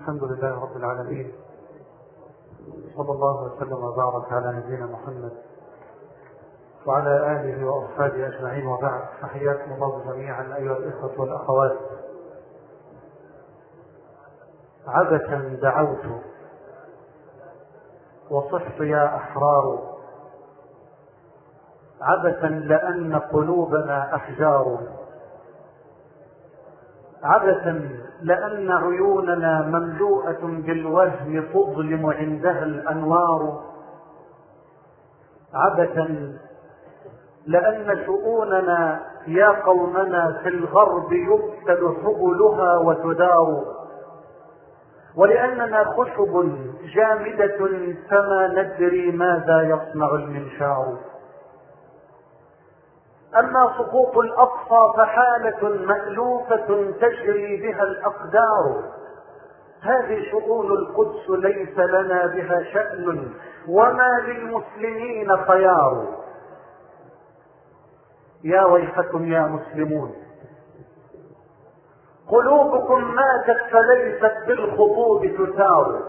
الحمد لله رب العالمين، صلى الله وسلم وبارك على نبينا محمد وعلى آله وأصحابه أجمعين، وبعد. فحياكم الله جميعا أيها الإخوة والأخوات. عبثا دعوت وصحت يا أحرار، عبثا لأن قلوبنا أحجار، عبثا لأن عيوننا مملوءة بالوهم تظلم عندها الأنوار، عبثا لأن شؤوننا يا قومنا في الغرب يبتل حبلها وتدار، ولأننا خشب جامدة فما ندري ماذا يصنع المنشار. أما سقوط الأقصى فحالة مألوفة تجري بها الأقدار، هذه شؤون القدس ليس لنا بها شأن وما للمسلمين خيار. يا ويحكم يا مسلمون، قلوبكم ماتت فليست بالخطوب تثار،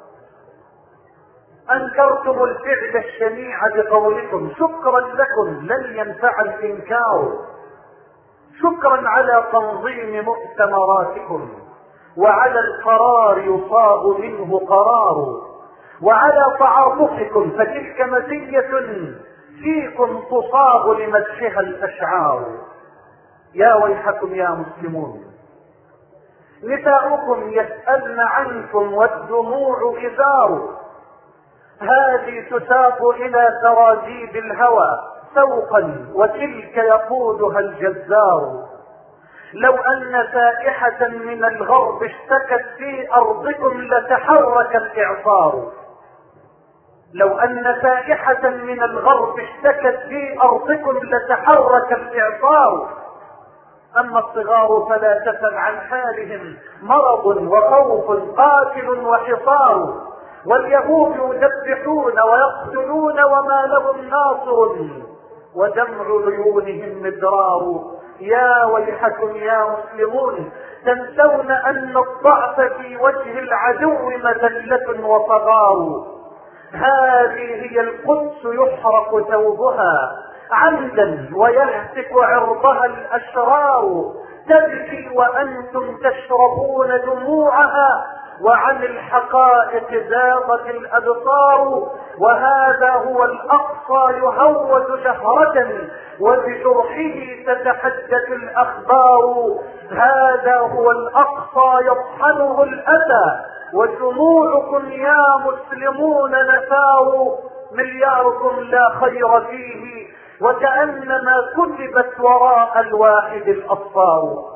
أنكرتم الفعل الشنيع بقولكم، شكرا لكم لن ينفع الإنكار، شكرا على تنظيم مؤتمراتكم، وعلى القرار يصاب منه قرار، وعلى تعاطفكم فتلك مزية فيكم تصاب لمدحها الأشعار. يا ويحكم يا مسلمون، نساؤكم يسألن عنكم والدموع إزار، هذه تساق إلى سراجيب الهوى سوقا وتلك يقودها الجزار. لو أن سائحة من الغرب اشتكت في أرضكم لتحرك الإعصار، لو أن سائحة من الغرب اشتكت في أرضكم لتحرك الإعصار. أما الصغار فلا تسل عن حالهم، مرض وخوف قاتل وحصار، واليهود يذبحون ويقتلون وما لهم ناصر، ودمع عيونهم مدرار. يا ويحكم يا مسلمون، تنسون أن الضعف في وجه العدو مذلة وصغار. هذه هي القدس يحرق ثوبها عمدا ويهتك عرضها الأشرار، تبكي وأنتم تشربون دموعها، وعن الحقائق زاغت الأبصار. وهذا هو الأقصى يهوج شهرة وبجرحه تتحدث الأخبار، هذا هو الأقصى يطحنه الأذى وجموعكم يا مسلمون نفار. ملياركم لا خير فيه وكأنما كتبت وراء الواحد الأصفار،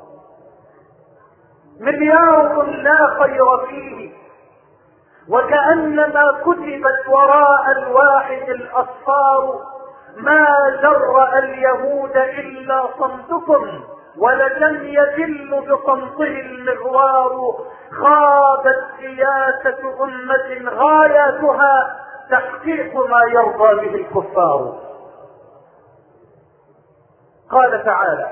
ملياركم لا خير فيه وكأنما كتبت وراء الواحد الأصفار. ما جرأ اليهود إلا صمتكم ولم يذل بصمته المغوار. خابت سياسة أمة غاياتها تحقيق ما يرضى به الكفار. قال تعالى: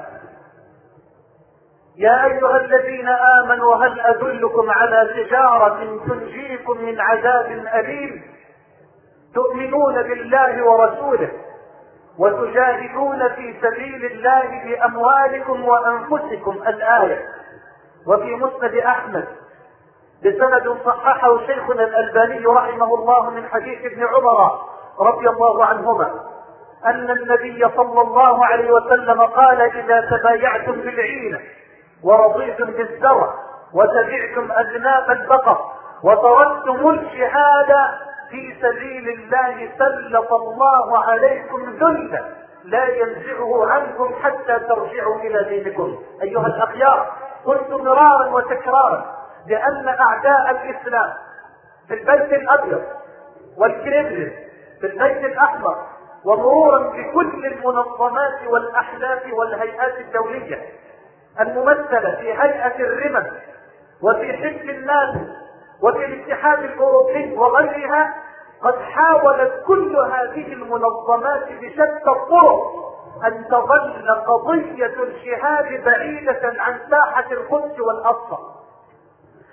يا أيها الذين آمنوا هل أدلكم على تجارة تنجيكم من عذاب أليم، تؤمنون بالله ورسوله وتجاهدون في سبيل الله بأموالكم وأنفسكم. الآية. وفي مسند أحمد بسند صححه شيخنا الألباني رحمه الله من حديث ابن عمر رضي الله عنهما أن النبي صلى الله عليه وسلم قال: إذا تبايعتم بالعينة ورضيتم بالزرع وتبعتم أذناب البقر وتركتم الجهاد في سبيل الله سلط الله عليكم ذلا لا ينزعه عنكم حتى ترجعوا إلى دينكم. أيها الأخيار، قلت مرارا وتكرارا بأن أعداء الإسلام في البيت الأبيض والكريملين في البيت الأحمر ومرورا بكل المنظمات والأحلاف والهيئات الدولية الممثلة في هيئة الرمم وفي حزب الناس وفي الاتحاد الأوروبي وغيرها، قد حاولت كل هذه المنظمات بشتى الطرق أن تظل قضية الجهاد بعيدة عن ساحة القدس والأقصى.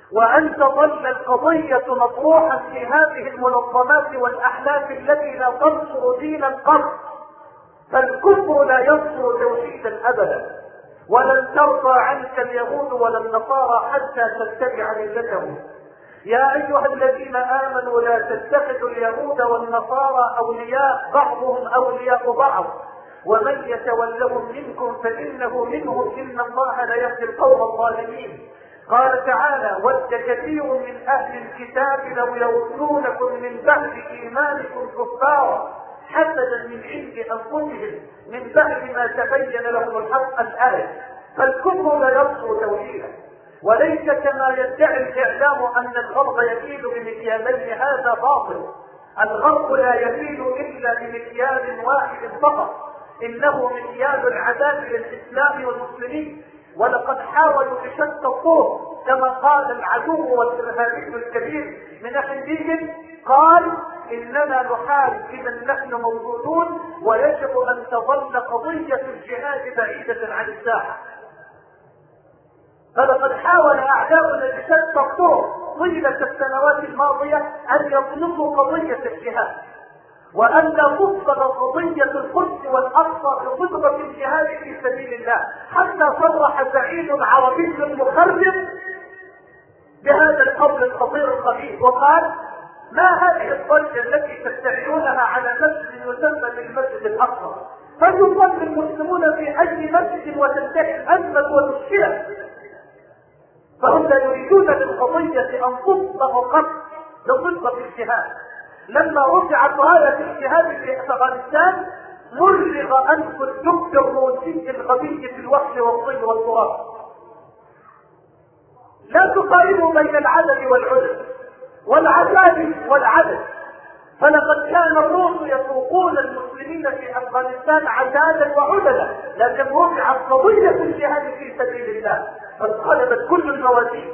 وأن تظل القضية مطروحا في هذه المنظمات والأحلاف التي لا تنصر دينا قط. فالكفر لا ينصر توحيدا أبدا، ولن ترضى عنك اليهود ولا النصارى حتى تتبع ملتهم. يا أيها الذين آمنوا لا تتخذوا اليهود والنصارى أولياء، بعضهم أولياء بعض، ومن يتولهم منكم فإنه منهم، إن الله لا يهدي القوم الظالمين. قال تعالى: ود كثير من أهل الكتاب لو يردونكم من بعد إيمانكم كفارا حسدا من عند أنفسهم من بعد ما تبين لهم الحق. الآية. فالكفر لا ينصر توحيدا، وليس كما يدعي الإعلام أن الغرب يكيد بمكيالين، هذا باطل. الغرب لا يكيد إلا بمكيال واحد فقط، إنه مكيال العذاب للإسلام والمسلمين. ولقد حاولوا بشتى الطرق، كما قال العدو والإرهابي الكبير من أحمدين، قال: إننا نحارب إذا نحن موجودون، ويجب أن تظل قضية الجهاد بعيدة عن الساحة. فلقد حاول أعداؤنا بشتى الطرق طيلة السنوات الماضية أن يطلقوا قضية الجهاد، وأن لا تفضل قضية القدس والأقصى بخطبة الجهاد في سبيل الله، حتى صرح زعيم عربي مخرب بهذا القول الخطير الخبيث وقال: ما هذه الضجة التي تستعينونها على مسجد يسمى بالمسجد الأقصى؟ فيصلي المسلمون في أي مسجد وتنتهي الأزمة والمشكلة. فهم لا يريدون للقضية أن تطلق قط بخطبة الجهاد. لما رفعت راية الجهاد في أفغانستان مرغ أنف الدكتور الموسيقي الغبي في الوحش والطين والتراب. لا تقارنوا بين العدد والعدد والعذاب والعدد، فلقد كان الروس يسوقون المسلمين في أفغانستان عدادا وعددا، لكن رفعت قضية الجهاد في سبيل الله فانقلبت كل الموازين.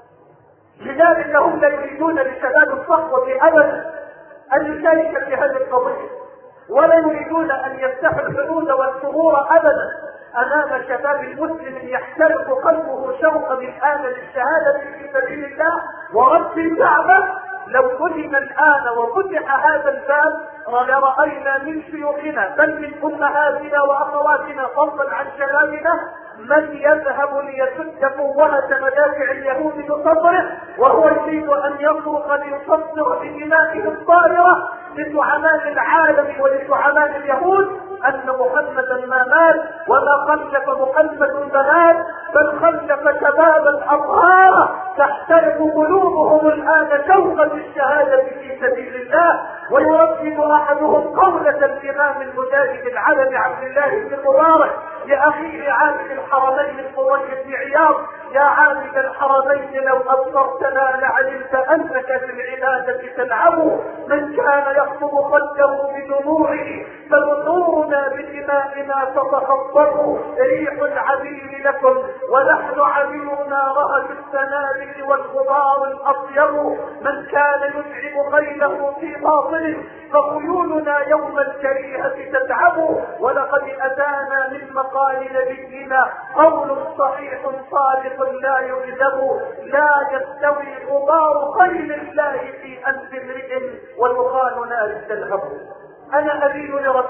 لذلك هم لا يريدون لشباب الصحوة أبدا أن يشارك في هذه القضية، ولا يريدون أن يفتحوا الحدود والثغور أبدا أمام شباب المسلم يحترق قلبه شوقا الآن للشهادة في سبيل الله ورب الكعبة. لو فتح الآن وفتح هذا الباب لرأينا من شيوخنا بل من أمهاتنا وأخواتنا فضلا عن شبابنا من يذهب ليسد قوة مدافع اليهود بصدره، وهو يريد أن يخرج ليصدر بدمائه الطاهرة لزعماء العالم ولزعماء اليهود أن محمدا ما مات وما خلف محمد بنات، بل خلف شبابا أطهارا تحترق قلوبهم الآن شوقا للشهادة في سبيل الله. ويردد أحدهم قولة الإمام المجاهد العلم عبد الله بن المبارك لأخيه عابد الحرمين الفضيل بن عياض: يا عابد الحرمين لو أبصرتنا لعلمت أنك في العبادة تلعب، من كان يخطب خده بدموعه فنورنا بدمائنا تتخطر، ريح العبيد لكم ونحن عبيرنا رهج السنابل والغبار الأطيب، من كان يتعب خيله في باطل فخيولنا يوم الكريهة تتعب، ولقد أتانا من مقال نبينا قول صحيح صادق لا يكذب، لا يستوي غبار خيل الله في أنف امرئ ودخان نار تلهب. أنا أبين لرب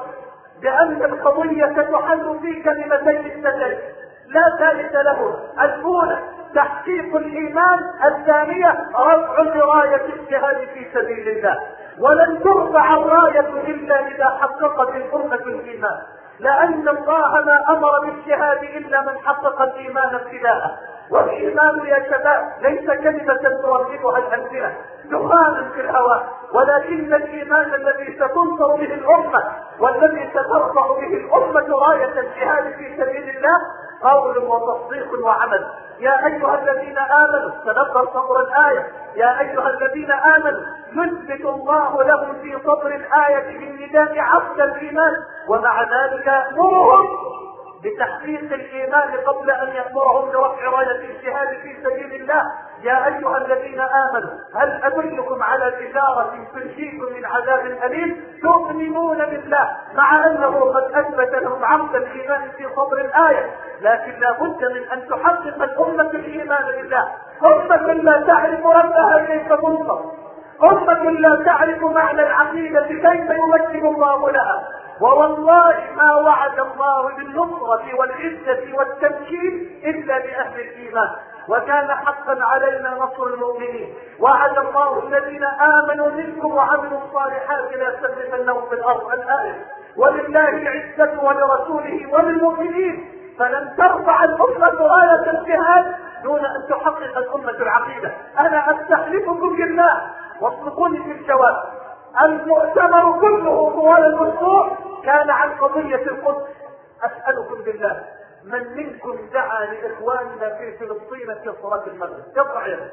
بأن القضية تحل في كلمتين اثنتين لا ثالث له: الأولى تحقيق الإيمان، الثانية رفع راية الجهاد في سبيل الله. ولن ترفع الراية إلا إذا حققت الأمة الإيمان، لأن الله ما أمر بالجهاد إلا من حقق الإيمان ابتداء. والإيمان يا شباب ليس كلمة ترددها الألسنة دخانا في الهواء، ولكن الإيمان الذي ستنصر به الأمة والذي سترفع به الأمة راية الجهاد في سبيل الله قول وتصديق وعمل. يا أيها الذين آمنوا، تذكر صدر الآية، يا أيها الذين آمنوا يثبت الله لهم في صدر الآية بالنداء عقد الإيمان، ومع ذلك يأمرهم بتحقيق الإيمان قبل أن يأمرهم برفع راية الجهاد في سبيل الله، يا أيها الذين آمنوا هل أدلكم على تجارة تنجيكم من عذاب أليم؟ تؤمنون بالله، مع أنه قد أثبت لهم عقد الإيمان في صدر الآية، لكن لا بد من أن تحقق الأمة الإيمان بالله. أمة لا تعرف ربها كيف تنصر، أمة لا تعرف معنى العقيدة كيف يمكن الله لها. ووالله ما وعد الله بالنصرة والعزة والتمكين إلا لأهل الإيمان، وكان حقا علينا نصر المؤمنين. وعد الله الذين آمنوا منكم وعملوا الصالحات ليستخلفنهم في الأرض الآية. ولله العزة ولرسوله وللمؤمنين، فلن ترفع الأمة راية الجهاد دون أن تحقق الأمة العقيدة. أنا أستحلفكم بالله واصدقوني في الجواب، المؤتمر كله طوال الأسبوع كان عن قضية القدس. أسألكم بالله، من منكم دعا لإخواننا في فلسطين في صلاة المغرب؟ يرفع يده.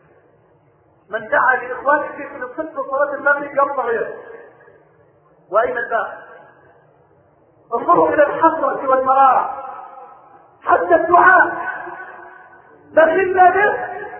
من دعا لإخواننا في فلسطين في صلاة المغرب يرفع يده. وأين الباقي؟ انظروا إلى الحسرة والمرارة، حتى الدعاء دخلنا به.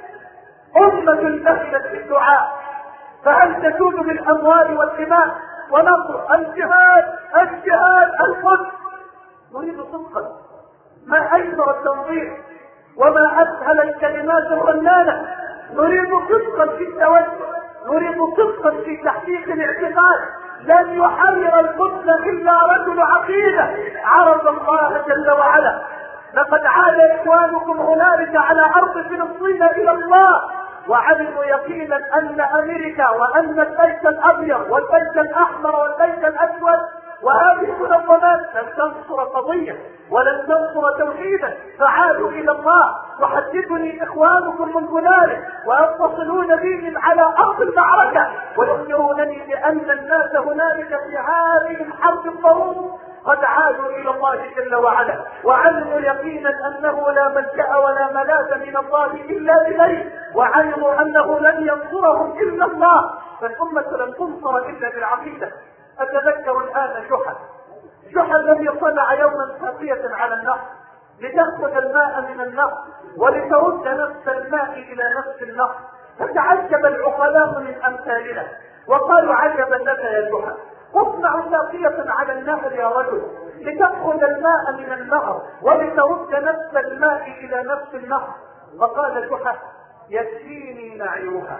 أمة دخلت في الدعاء، فهل تجود بالأموال والدماء ونصر الجهاد الجهاد القدس؟ نريد صدقا، ما أيسر التنظير وما أسهل الكلمات الرنانة. نريد صدقا في التوجه، نريد صدقا في تحقيق الاعتقاد. لن يحرر القدس إلا رجل عقيدة عرف الله جل وعلا. لقد عاد إخوانكم هنالك على أرض فلسطين إلى الله، وعلموا يقينا أن أمريكا وأن البيت الأبيض والبيت الأحمر والبيت الأسود وهذه المنظمات لن تنصر قضية ولن تنصر توحيدا، فعادوا إلى الله. وحدثني إخوانكم من هنالك ويتصلون بي من على أرض المعركة ويخبرونني بأن الناس هنالك في هذه الحرب الضروس قد عادوا إلى الله جل وعلا، وعلموا يقينا أنه لا ملجأ ولا ملاذ من الله إلا إليه، وعلموا أنه لن ينصرهم إلا الله. فالأمة لن تنصر إلا بالعقيدة. أتذكر الآن جحا الذي صنع يوما ساقية على النهر لتأخذ الماء من النهر ولترد نفس الماء إلى نفس النهر، فتعجب العقلاء من أمثالنا وقالوا عجبا لك يا جحا، اصنع ساقية على النهر يا رجل لتأخذ الماء من النهر ولترد نفس الماء إلى نفس النهر. فقال جحا يكفيني نعيرها،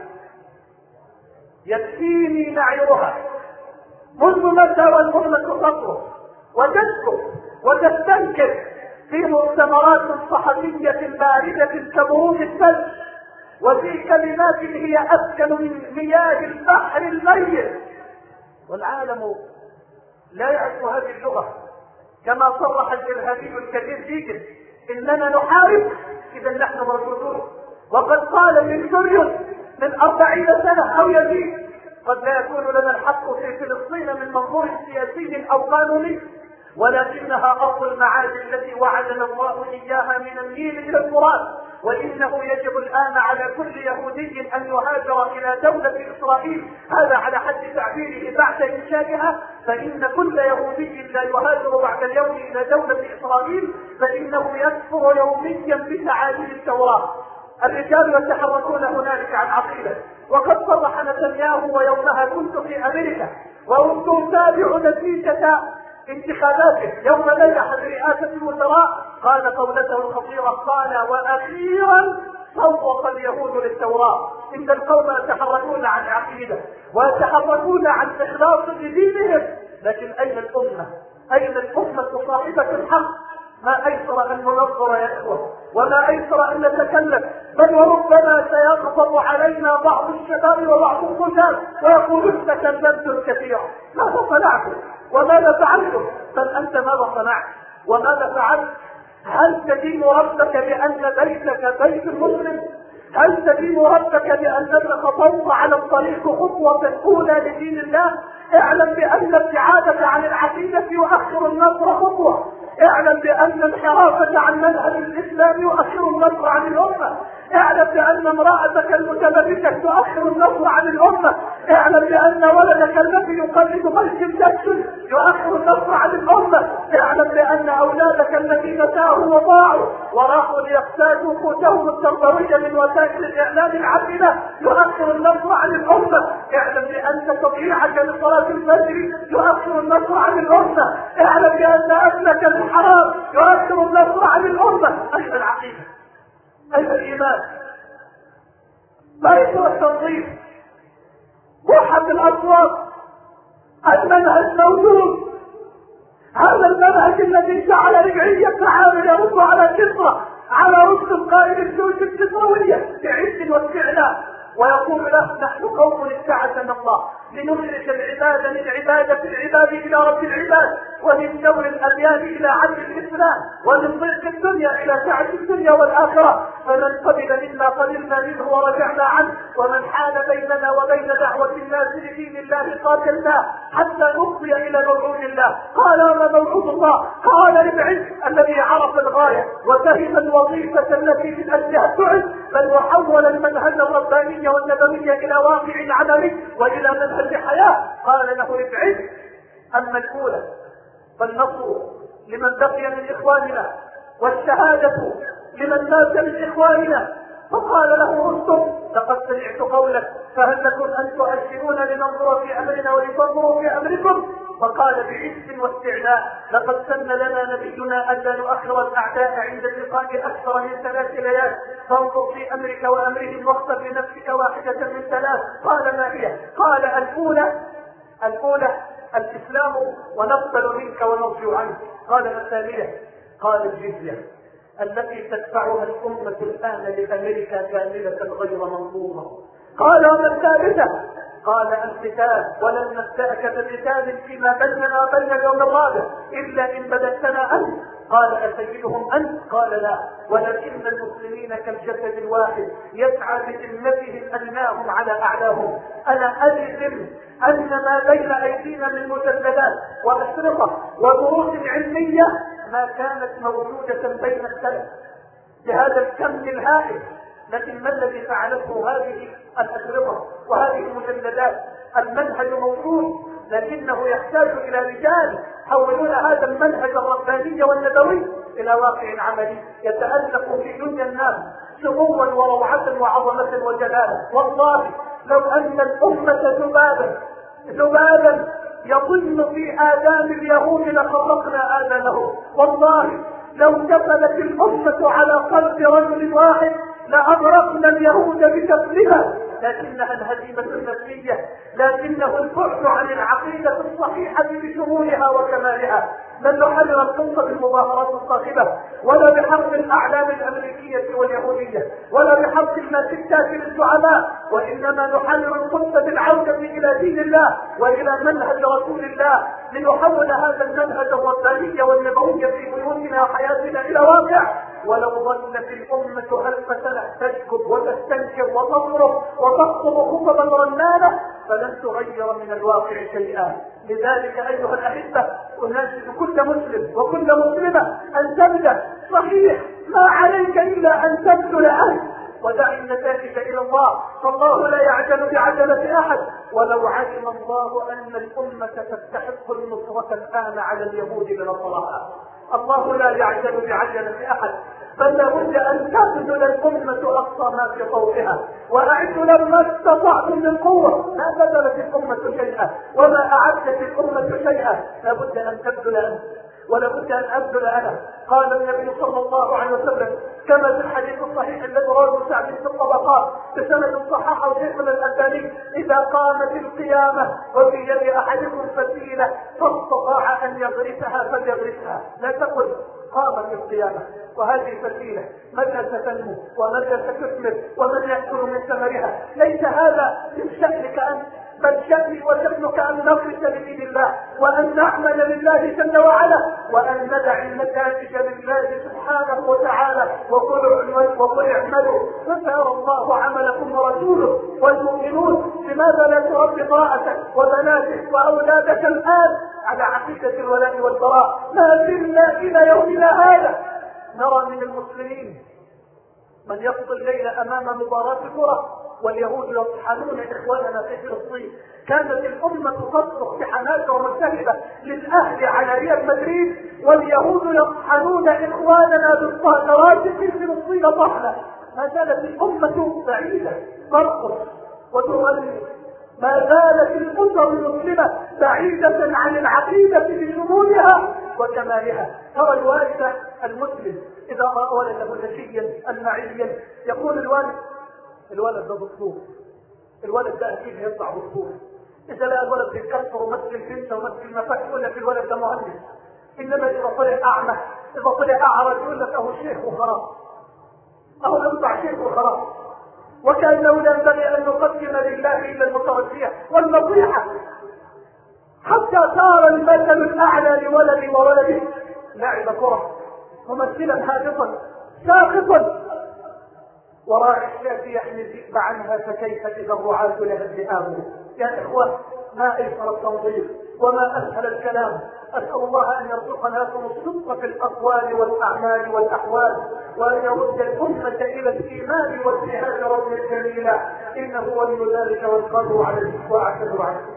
يكفيني نعيرها. منذ متى والأمة تطرق وتسكت وتستنكر في مؤتمرات صحفية باردة كبرود الثلج، وفي كلمات هي أسكن من مياه البحر الميت، والعالم لا يعرف هذه اللغة. كما صرح الإرهابي الكبير جيجن إننا نحارب إذا نحن مرفوضون. وقد قال ابن جوريوس من 40 سنة أو يزيد قد لا يكون لنا الحق في فلسطين من منظور سياسي أو قانوني، ولكنها أرض المعاد التي وعدنا الله إياها من النيل إلى الفرات. وإنه يجب الآن على كل يهودي أن يهاجر إلى دولة إسرائيل، هذا على حد تعبيره بعد إنشائها، فإن كل يهودي لا يهاجر بعد اليوم إلى دولة إسرائيل فإنه يكفر يوميا بتعاليم التوراة. الرجال يتحركون هنالك عن عقيدة. وقد صرح نتنياهو ويومها كنت في أمريكا وكنت أتابع نتيجة انتخاباته يوم نجح برئاسة الوزراء، قال قولته الخطيرة، قال وأخيرا صوت اليهود للتوراة. إن القوم يتحركون عن عقيدة ويتحركون عن إخلاص لدينهم، لكن أين الأمة؟ أين الأمة صاحبة الحق؟ ما أيسر أن ننظر يا إخوة، وما أيسر أن نتكلم، بل وربما سيغضب علينا بعض الشباب وبعض الرجال ويقولون تكلمتم كثيرا. ماذا صنعتم وماذا فعلتم؟ بل أنت ماذا صنعت وماذا فعلت؟ هل تدين ربك بأن بيتك بيت مسلم؟ هل تدين ربك بأنك خطوت على الطريق خطوة أولى لدين الله؟ اعلم بأن الابتعاد عن العقيدة يؤخر النصر خطوة. اعلم بأن الانحراف عن منهج الإسلام يؤخر النصر عن الأمة. اعلم بأن امرأتك المتبرجة تؤخر النصر عن الأمة. اعلم بأن ولدك الذي يقلد مايكل جاكسون يؤخر النصر عن الأمة. اعلم بأن أولادك الذين تاهوا وضاعوا وراحوا ليقتادوا قوتهم التربوية من وسائل الإعلام العامة يؤخر النصر عن الأمة. اعلم بأن تضييعك لصلاة الفجر يؤخر النصر عن الأمة. اعلم بأن أكلك الحرام يؤخر النصر عن الأمة. أين العقيدة؟ أين الإيمان؟ ما يسوى التنظيف؟ وحد الأصوات. المنهج موجود. هذا المنهج الذي جعل رجعية عامل يرد على كسرى على رسل القائد الجيوش الكسروية بعز واستعلاء ويقول له نحن قوم ابتعثنا الله لنخرج العباد من عبادة العباد إلى رب العباد ومن دور الأديان إلى عدل الإسلام ومن ضيق الدنيا إلى سعة الدنيا والآخرة. فمن قبل منا قبلنا منه ورجعنا عنه ومن حال بيننا وبين دعوة الناس لدين الله قاتلناه حتى نفضي إلى موعود الله. قال ما موعود الله؟ قال العز الذي عرف الغاية وفهم الوظيفة التي من أجلها تعز بل وحول المنهج الرباني والنبوي إلى واقع عملي وإلى منهج حياة. قال له العز أما الأولى فالنصر لمن بقي من إخواننا والشهادة لمن مات من إخواننا. فقال له رستم لقد سمعت قولك فهل لكم أن تؤشرون لننظر في أمرنا ولتنظروا في أمركم؟ فقال بعز واستعلاء لقد سن لنا نبينا ألا نؤخر الأعداء عند اللقاء أكثر من 3 ليال فانظر في أمرك وأمرهم واختر لنفسك واحدة من 3. قال ما هي؟ قال الأولى الإسلام ونقبل منك ونرجو عنك. قال الثانية؟ قال الجزية التي تدفعها الأمة الآن لأمريكا كاملة غير منظومة. قال وما الثالثة؟ قال القتال ولن نبتأك بقتال فيما بيننا وبين اليوم الرابع إلا إن بدأتنا أنت. قال أسيدهم أنت؟ قال لا ولكن المسلمين كالجسد الواحد يسعى بذمتهم أدناهم على أعلاهم. أنا أجزم أن ما بين أيدينا من مجلدات وأشرطة ودروس علمية ما كانت موجودة بين السلف بهذا الكم الهائل. لكن ما الذي فعلته هذه الأشرطة وهذه المجلدات؟ المنهج موجود لكنه يحتاج إلى رجال حولون هذا المنهج الرباني والنبوي إلى واقع عملي يتألق في دنيا الناس سموا وروعة وعظمة وجلالة. والله لو أن الأمة ذبابا يظن في آذان اليهود لخرقنا آذانه. والله لو كفلت الأمة على قلب رجل واحد لأغرقنا اليهود بكفلها. لكنها الهزيمة النفسية لكنه البعد عن العقيدة الصحيحة بشمولها وكمالها. لن نحرر القصة بالمظاهرات الصاخبة ولا بحرب الأعلام الأمريكية واليهودية ولا بحرب الماسكات للزعماء وإنما نحرر القصة بالعودة إلى دين الله وإلى منهج رسول الله لنحول هذا المنهج الرباني والنبوي في بيوتنا وحياتنا إلى واقع. ولو ظلت الأمة 1000 سنة تسكب وتستنكر وتصرف وتخطب خطبا رنانة فلن تغير من الواقع شيئا. لذلك أيها الأحبة أناشد كل مسلم وكل مسلمة أن تبدأ صحيح ما عليك إلا أن تبذل أنت ودع النتائج إلى الله. فالله لا يعجل بعجلة أحد. ولو علم الله أن الأمة تستحق النصرة الآن على اليهود بنصرها. الله لا يعجل بعجلة أحد بل لابد أن تبذل الأمة أقصى ما في طوعها وأعدوا لما استطعتم من قوة. ما بذلت الأمة شيئا وما أعدت الأمة شيئا. لابد أن تبذل أنت ولابد أن أبذل أنا. قال النبي صلى الله عليه وسلم كما في الحديث الصحيح الذي رواه سعد في الطبقات بسند صححه شيخنا الألباني إذا قامت القيامة وفي يد أحدكم فتيلة فاستطاع أن يغرسها فليغرسها. لا تقل قامت القيامة وهذه فتيلة متى ستنمو ومتى ستثمر ومن يأكل من ثمرها. ليس هذا من شأنك أنت بل شأني وشأنك أن نخرج لدين الله وأن نعمل لله جل وعلا وأن ندع النتائج لله سبحانه وتعالى. وقل اعملوا فسيرى الله عملكم ورسوله والمؤمنون. لماذا لا تربي امرأتك وبناتك وأولادك الآن على عقيدة الولاء والبراء؟ ما زلنا إلى يومنا هذا نرى من المسلمين من يقضي الليل امام مباراة كرة واليهود يطحنون اخواننا في فلسطين. كانت الامة تصرخ بحماسة ومرتهبة للاهل على ريال مدريد واليهود يطحنون اخواننا بالطائرات في فلسطين طحنا. ما زالت الامة بعيدة ترقص وتغني، ما زالت الأسر المسلمة بعيدة عن العقيدة بشمولها وكمالها. ترى الوالد المسلم إذا رأى ولده ذكيا المعيا يقول الولد ده دكتور، الولد ده أكيد هيطلع دكتور. إذا لقى الولد بيتكسر ومثل الفنسة ومثل المفاك يقول لك الولد ده مهندس. إنما إذا طلع أعمى إذا طلع أعرج يقول لك أهو شيخ وخلاص، أهو يطلع شيخ وخلاص. وكأنه لا ينبغي أن نقدم لله إلا المتوسية والنصيحة، حتى صار المثل الأعلى لولد وولده لاعب كرة ممثلا هادفا ساقطا وراعي الشاة يحمي الذئب عنها، فكيف إذا الرعاة لها الذئاب. يا إخوة، ما أيسر التنظيف وما أسهل الكلام. أسأل الله أن يرزقنا لكم الصدق في الأقوال والأعمال والأحوال، وأن يرد الأمة إلى الإيمان والجهاد رب الجميلة، إنه ولي ذلك والقادر عليه. وأعتذر عنه.